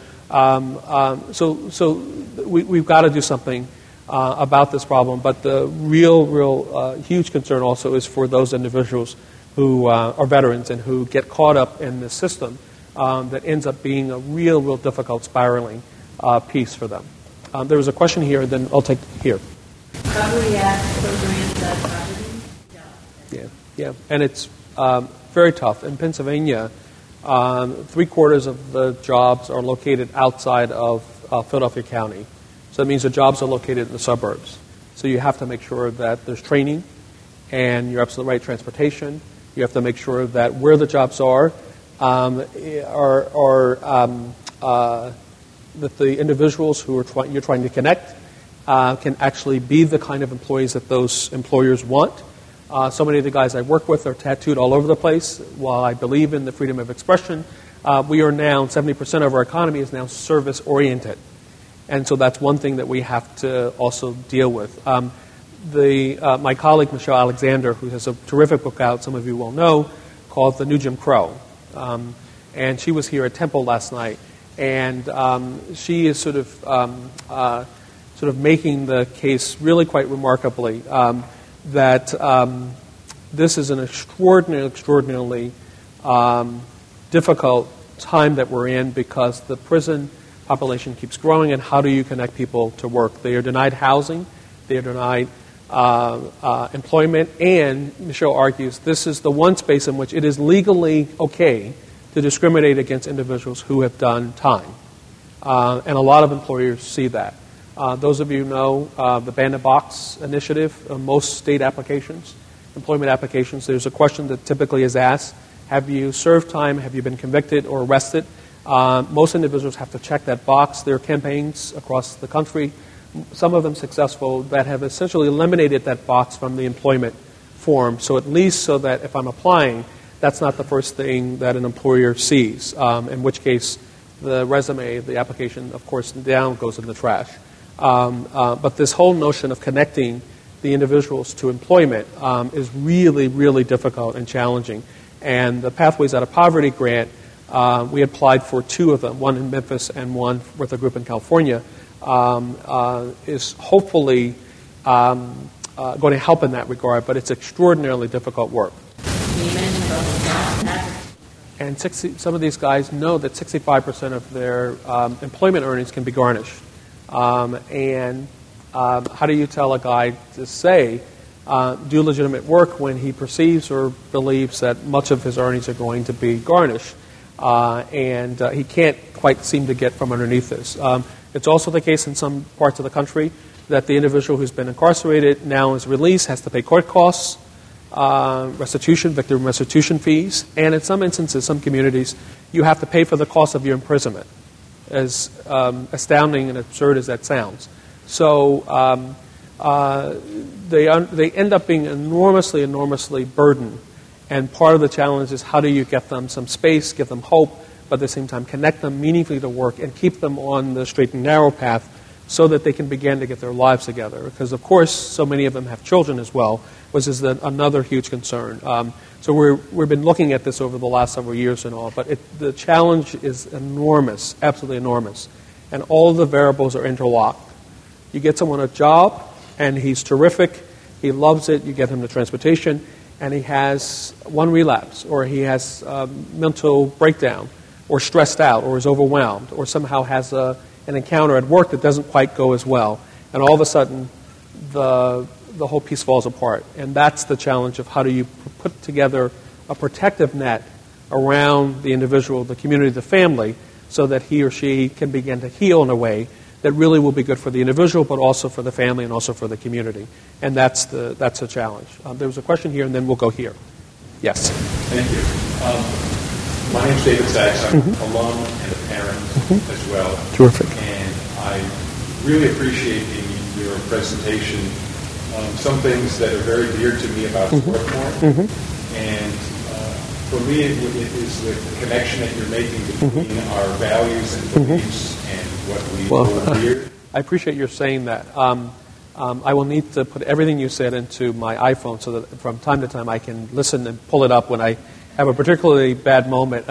we've got to do something about this problem. But the real huge concern also is for those individuals who are veterans and who get caught up in this system that ends up being a real difficult spiraling piece for them. There was a question here, then I'll take here. Recovery Act programs that poverty? Yeah, and it's very tough. In Pennsylvania, 3/4 of the jobs are located outside of Philadelphia County. So that means the jobs are located in the suburbs. So you have to make sure that there's training, and you're absolutely right, transportation. You have to make sure that where the jobs are that the individuals who are you're trying to connect can actually be the kind of employees that those employers want. So many of the guys I work with are tattooed all over the place. While I believe in the freedom of expression, we are now, 70% of our economy is now service-oriented. And so that's one thing that we have to also deal with. My colleague, Michelle Alexander, who has a terrific book out, some of you will know, called The New Jim Crow. And she was here at Temple last night. And she is sort of making the case really quite remarkably. that this is an extraordinarily difficult time that we're in because the prison population keeps growing, and how do you connect people to work? They are denied housing, they are denied employment, and Michelle argues this is the one space in which it is legally okay to discriminate against individuals who have done time. And a lot of employers see that. Those of you who know the Bandit Box initiative, most state applications, employment applications, there's a question that typically is asked, have you served time, have you been convicted or arrested? Most individuals have to check that box. There are campaigns across the country, some of them successful, that have essentially eliminated that box from the employment form. So at least so that if I'm applying, that's not the first thing that an employer sees, in which case the resume, the application, of course, down goes in the trash. But this whole notion of connecting the individuals to employment is really, really difficult and challenging. And the Pathways Out of Poverty grant, we applied for 2 of them, one in Memphis and one with a group in California, is hopefully going to help in that regard, but it's extraordinarily difficult work. And some of these guys know that 65% of their employment earnings can be garnished. And how do you tell a guy to say, do legitimate work when he perceives or believes that much of his earnings are going to be garnished? And he can't quite seem to get from underneath this. It's also the case in some parts of the country that the individual who's been incarcerated now is released, has to pay court costs, restitution, victim restitution fees, and in some instances, some communities, you have to pay for the cost of your imprisonment, as astounding and absurd as that sounds. So they end up being enormously burdened, and part of the challenge is how do you get them some space, give them hope, but at the same time connect them meaningfully to work and keep them on the straight and narrow path so that they can begin to get their lives together. Because, of course, so many of them have children as well, which is another huge concern. So we've been looking at this over the last several years and all, but the challenge is enormous, absolutely enormous. And all the variables are interlocked. You get someone a job, and he's terrific, he loves it, you get him the transportation, and he has one relapse, or he has mental breakdown, or stressed out, or is overwhelmed, or somehow has an encounter at work that doesn't quite go as well. And all of a sudden, the whole piece falls apart. And that's the challenge of how do you put together a protective net around the individual, the community, the family, so that he or she can begin to heal in a way that really will be good for the individual, but also for the family and also for the community. And that's the challenge. There was a question here, and then we'll go here. Yes? Thank you. My name's David Sachs. I'm alum and a parent as well. Terrific. And I really appreciate your presentation. Some things that are very dear to me about Swarthmore. And for me, it is the connection that you're making between our values and beliefs and what we hold dear. I appreciate your saying that. I will need to put everything you said into my iPhone so that from time to time I can listen and pull it up when I have a particularly bad moment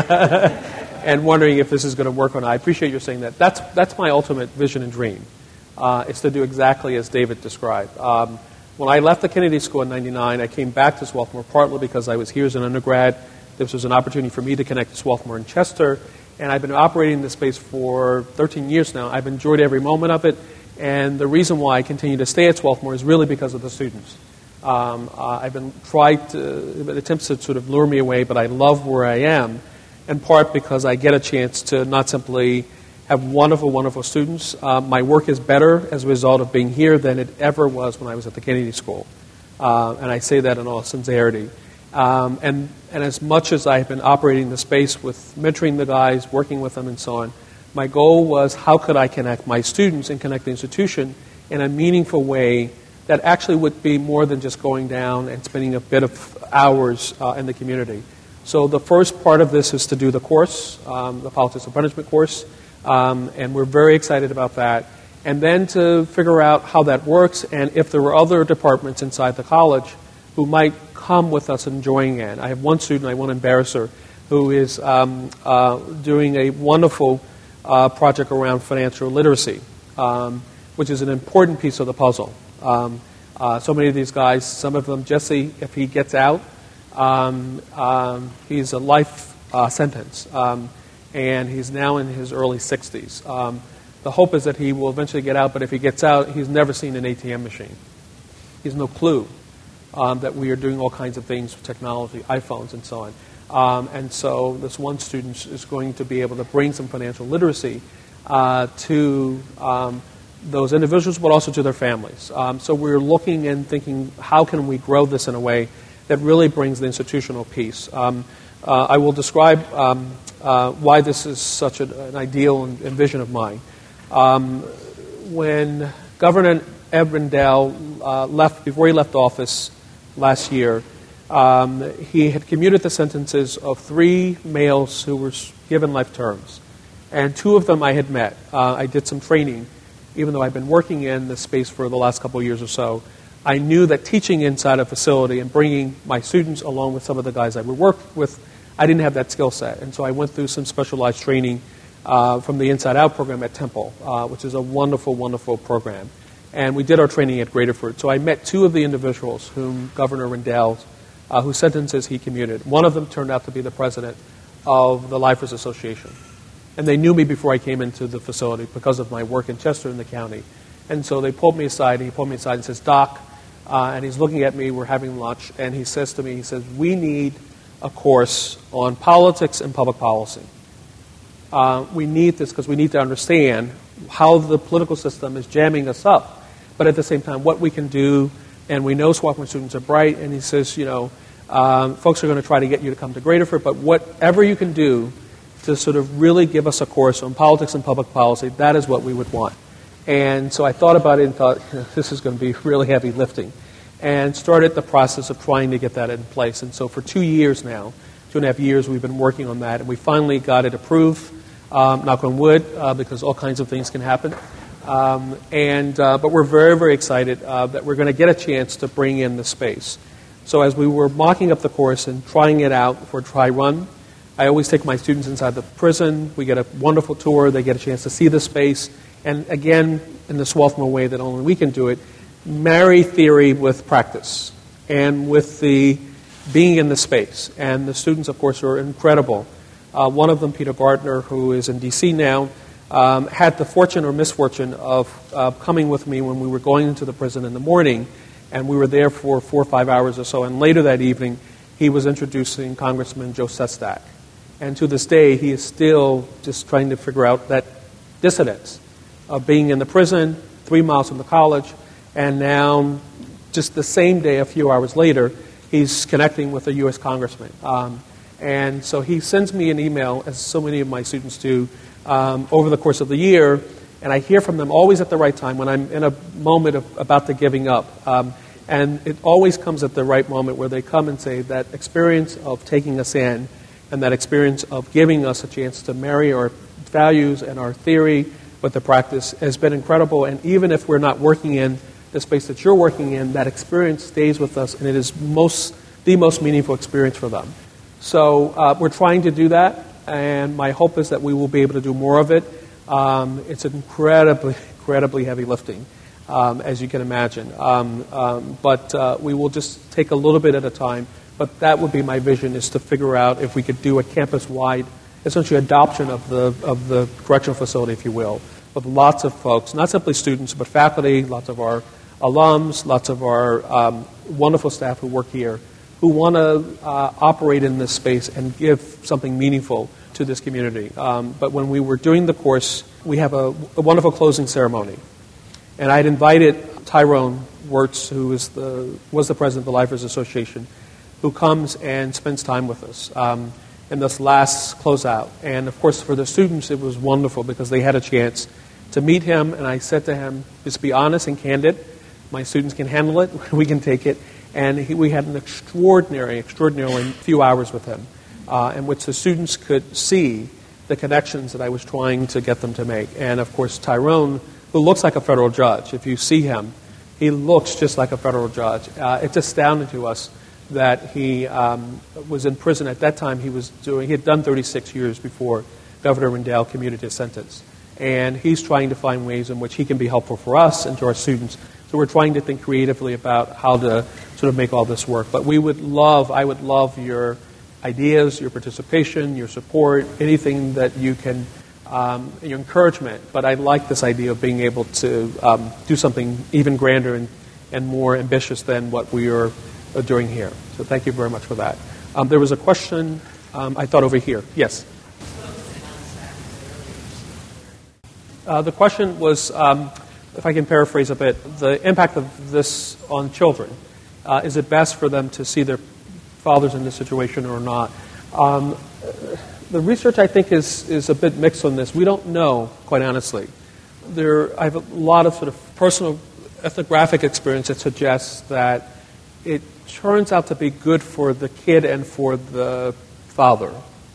and wondering if this is going to work or not. I appreciate your saying that. That's my ultimate vision and dream. It's to do exactly as David described. When I left the Kennedy School in 1999, I came back to Swarthmore partly because I was here as an undergrad. This was an opportunity for me to connect to Swarthmore and Chester, and I've been operating this space for 13 years now. I've enjoyed every moment of it, and the reason why I continue to stay at Swarthmore is really because of the students. I've been attempts to sort of lure me away, but I love where I am, in part because I get a chance to not simply have wonderful, wonderful students. My work is better as a result of being here than it ever was when I was at the Kennedy School. And I say that in all sincerity. And as much as I've been operating the space with mentoring the guys, working with them and so on, my goal was how could I connect my students and connect the institution in a meaningful way that actually would be more than just going down and spending a bit of hours in the community. So the first part of this is to do the course, the Politics of Punishment course, and we're very excited about that. And then to figure out how that works and if there were other departments inside the college who might come with us enjoying it. I have one student, I won't embarrass her, who is doing a wonderful project around financial literacy, which is an important piece of the puzzle. So many of these guys, some of them, Jesse, if he gets out, he's a life sentence, and he's now in his early 60s. The hope is that he will eventually get out, but if he gets out, he's never seen an ATM machine. He has no clue that we are doing all kinds of things with technology, iPhones and so on. And so this one student is going to be able to bring some financial literacy to those individuals, but also to their families. So we're looking and thinking, how can we grow this in a way that really brings the institutional piece? I will describe why this is such an ideal and vision of mine. When Governor Ed Rendell left, before he left office last year, he had commuted the sentences of 3 males who were given life terms. And 2 of them I had met. I did some training. Even though I've been working in this space for the last couple of years or so, I knew that teaching inside a facility and bringing my students along with some of the guys I would work with, I didn't have that skill set. And so I went through some specialized training from the Inside Out program at Temple, which is a wonderful, wonderful program. And we did our training at Graterford. So I met 2 of the individuals whom Governor Rendell, whose sentences he commuted. One of them turned out to be the president of the Lifers Association. And they knew me before I came into the facility because of my work in Chester in the county. And so they pulled me aside. He pulled me aside and says, "Doc," and he's looking at me, we're having lunch, and he says to me, he says, "We need a course on politics and public policy. We need this because we need to understand how the political system is jamming us up, but at the same time, what we can do, and we know Swarthmore students are bright," and he says, folks are going to try to get you to come to Graterford, but whatever you can do to sort of really give us a course on politics and public policy, that is what we would want. And so I thought about it and thought, this is going to be really heavy lifting, and started the process of trying to get that in place. And so for 2 years now, 2.5 years, we've been working on that, and we finally got it approved, knock on wood, because all kinds of things can happen. But we're very, very excited that we're going to get a chance to bring in the space. So as we were mocking up the course and trying it out for Try Run, I always take my students inside the prison. We get a wonderful tour. They get a chance to see the space. And again, in the Swarthmore way that only we can do it, marry theory with practice and with the being in the space. And the students, of course, are incredible. One of them, Peter Gardner, who is in D.C. now, had the fortune or misfortune of coming with me when we were going into the prison in the morning, and we were there for 4 or 5 hours or so. And later that evening, he was introducing Congressman Joe Sestak. And to this day, he is still just trying to figure out that dissonance of being in the prison, 3 miles from the college, and now, just the same day, a few hours later, he's connecting with a U.S. congressman. And so he sends me an email, as so many of my students do, over the course of the year, and I hear from them always at the right time when I'm in a moment of about to giving up. And it always comes at the right moment where they come and say that experience of taking us in and that experience of giving us a chance to marry our values and our theory with the practice has been incredible. And even if we're not working in the space that you're working in, that experience stays with us, and it is the most meaningful experience for them. So we're trying to do that, and my hope is that we will be able to do more of it. It's incredibly heavy lifting, as you can imagine. But we will just take a little bit at a time. But that would be my vision, is to figure out if we could do a campus-wide, essentially adoption of the correctional facility, if you will, with lots of folks, not simply students, but faculty, lots of our alums, lots of our wonderful staff who work here, who want to operate in this space and give something meaningful to this community. But when we were doing the course, we have a wonderful closing ceremony. And I had invited Tyrone Wirtz, who was the president of the Lifers Association, who comes and spends time with us in this last closeout. And, of course, for the students, it was wonderful because they had a chance to meet him. And I said to him, just be honest and candid. My students can handle it. We can take it. And we had an extraordinarily few hours with him in which the students could see the connections that I was trying to get them to make. And, of course, Tyrone, who looks like a federal judge, if you see him, he looks just like a federal judge. It's astounding to us that he was in prison at that time. He had done 36 years before Governor Rendell commuted his sentence. And he's trying to find ways in which he can be helpful for us and to our students. So we're trying to think creatively about how to sort of make all this work. But I would love your ideas, your participation, your support, anything that you can, your encouragement. But I like this idea of being able to do something even grander and more ambitious than what we are doing here. So thank you very much for that. There was a question, I thought over here. Yes? The question was, if I can paraphrase a bit, the impact of this on children. Is it best for them to see their fathers in this situation or not? The research, I think, is a bit mixed on this. We don't know, quite honestly. I have a lot of sort of personal ethnographic experience that suggests that it turns out to be good for the kid and for the father.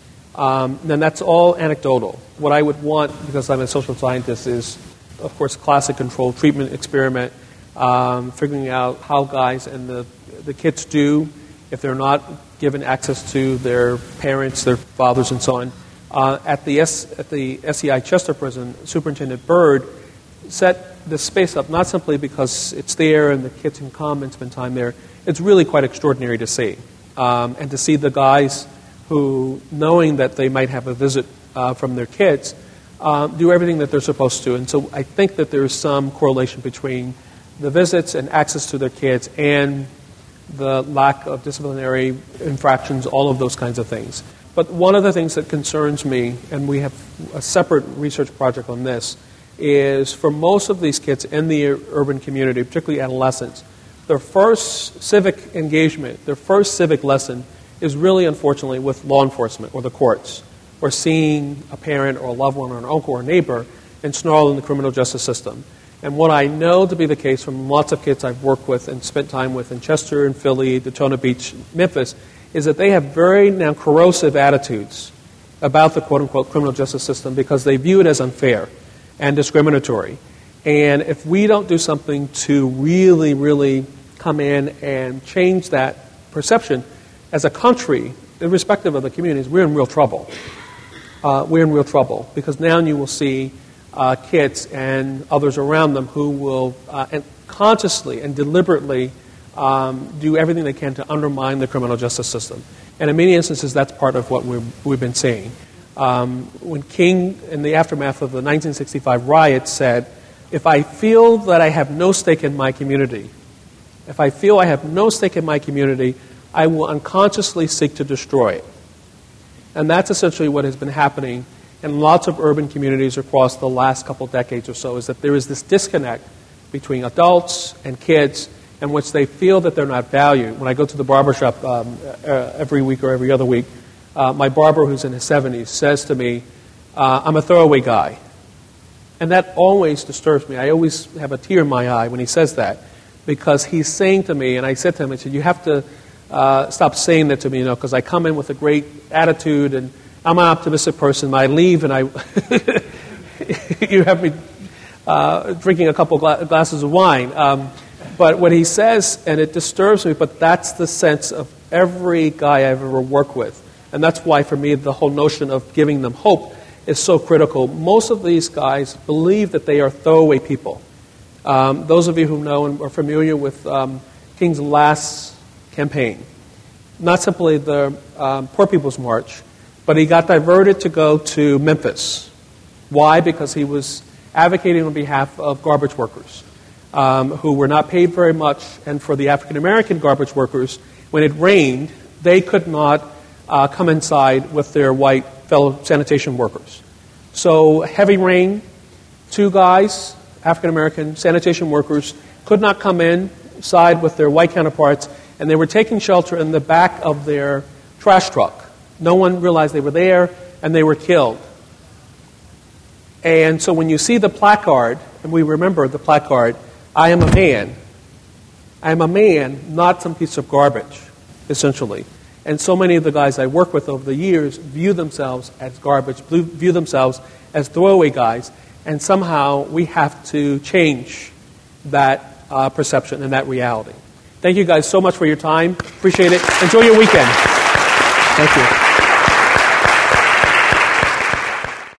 And that's all anecdotal. What I would want, because I'm a social scientist, is, of course, classic controlled treatment experiment, figuring out how guys and the kids do if they're not given access to their parents, their fathers, and so on. At the SEI Chester prison, Superintendent Byrd set the space up not simply because it's there and the kids can come and spend time there. It's really quite extraordinary to see. And to see the guys who, knowing that they might have a visit from their kids, do everything that they're supposed to. And so I think that there is some correlation between the visits and access to their kids and the lack of disciplinary infractions, all of those kinds of things. But one of the things that concerns me, and we have a separate research project on this, is for most of these kids in the urban community, particularly adolescents, their first civic engagement, their first civic lesson is really, unfortunately, with law enforcement or the courts, or seeing a parent or a loved one or an uncle or a neighbor ensnarled in the criminal justice system. And what I know to be the case from lots of kids I've worked with and spent time with in Chester and Philly, Daytona Beach, Memphis, is that they have very now corrosive attitudes about the quote-unquote criminal justice system because they view it as unfair and discriminatory. And if we don't do something to really, really come in and change that perception, as a country, irrespective of the communities, we're in real trouble. We're in real trouble because now you will see kids and others around them who will and consciously and deliberately do everything they can to undermine the criminal justice system. And in many instances, that's part of what we've been seeing. When King, in the aftermath of the 1965 riots, said, if I feel that I have no stake in my community, I will unconsciously seek to destroy it. And that's essentially what has been happening in lots of urban communities across the last couple decades or so, is that there is this disconnect between adults and kids in which they feel that they're not valued. When I go to the barbershop every week or every other week, my barber, who's in his 70s, says to me, I'm a throwaway guy. And that always disturbs me. I always have a tear in my eye when he says that, because he's saying to me, and I said to him, I said, you have to stop saying that to me, because I come in with a great attitude, and I'm an optimistic person. I leave, and you have me drinking a couple glasses of wine. But what he says, and it disturbs me, but that's the sense of every guy I've ever worked with. And that's why, for me, the whole notion of giving them hope is so critical. Most of these guys believe that they are throwaway people. Those of you who know and are familiar with King's last campaign, not simply the Poor People's March, but he got diverted to go to Memphis. Why? Because he was advocating on behalf of garbage workers who were not paid very much, and for the African-American garbage workers, when it rained, they could not come inside with their white fellow sanitation workers. So heavy rain, two guys, African-American sanitation workers, could not come inside with their white counterparts, and they were taking shelter in the back of their trash truck. No one realized they were there, and they were killed. And so when you see the placard, and we remember the placard, I am a man. I am a man, not some piece of garbage, essentially. And so many of the guys I work with over the years view themselves as garbage, view themselves as throwaway guys, and somehow we have to change that perception and that reality. Thank you guys so much for your time. Appreciate it. Enjoy your weekend. Thank you.